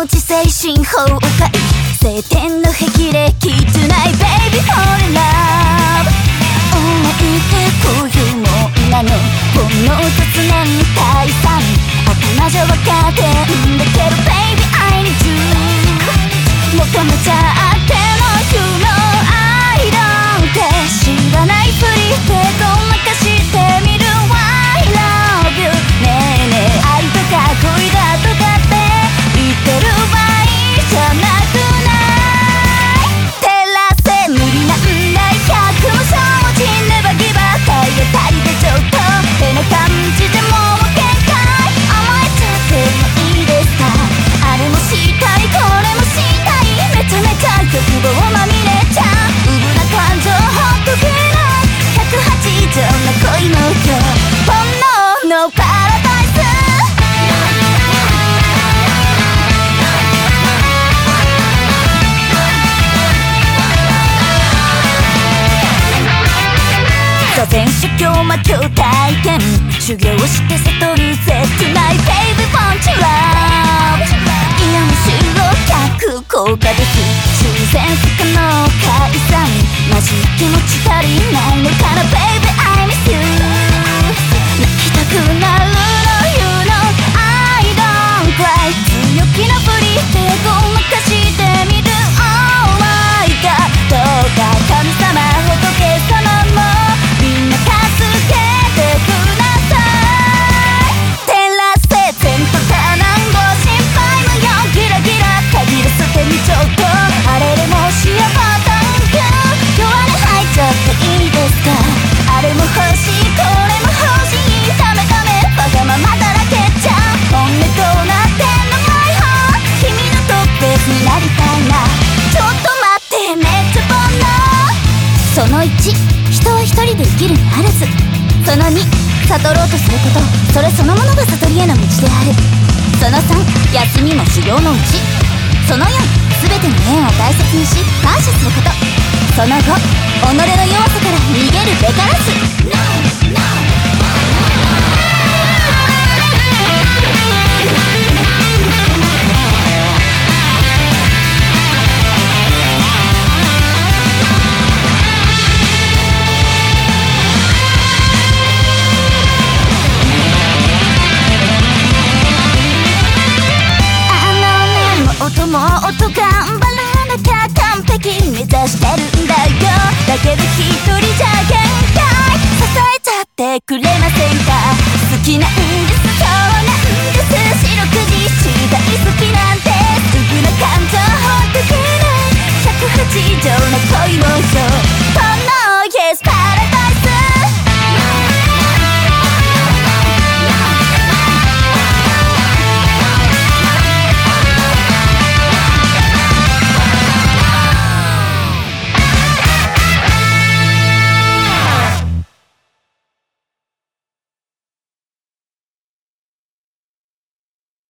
知精神崩壊、晴天の霹靂トゥナイベイビーフォーリンラブ、思い出冬もなのこの突然解散、頭じゃ分かってんだけどベイビー I need you、 求めちゃっての You know I don't って知らないふりしてごまかしてみる I love you ねえねえ愛とか恋だとかって言ってる場合じゃなくない照らせ無理なんだ100も正直ネバギバ体当たりでちょっと変な感じでもう限界甘えちゃってもいいですか、あれもしたいこれもしたいめちゃめちゃ欲望まみれちゃううぶな感情ほっとけない108以上の恋の今日煩悩のパラダイス、所詮修行魔境体験修行して悟るぜ Tonight baby want you love いやむしろ逆効果です自然不可能解散マジ気持ち足りないのかな Baby I miss you 泣きたくなるの You know I don't cry 強気なふりしてごまかしてみる Oh my god どうか神様仏様もみんな助けてください照らせ全とかなんご心配無用ギラギラ限らせてみちょっとあれでもしやパターン弱音入っちゃっていいですか、あれも欲しいこれも欲しいダメダメわがままだらけちゃう本音どうなってんのマイハート君の特別になりたいなちょっと待ってめっちゃ煩悩その1人を一人で生きるにあらず、その2悟ろうとすることそれそのものが悟りへの道である、その3休みも修行のうち、その4全ての縁を大切にし感謝すること、その5己の弱さから逃げるべからず、音も音頑張らなきゃ完璧目指してるんだよ、だけど一人じゃ限界支えちゃってくれませんか、好きなんですそうなんです四六時中大好きなんですすぐな感情ほっとけない108以上の恋の表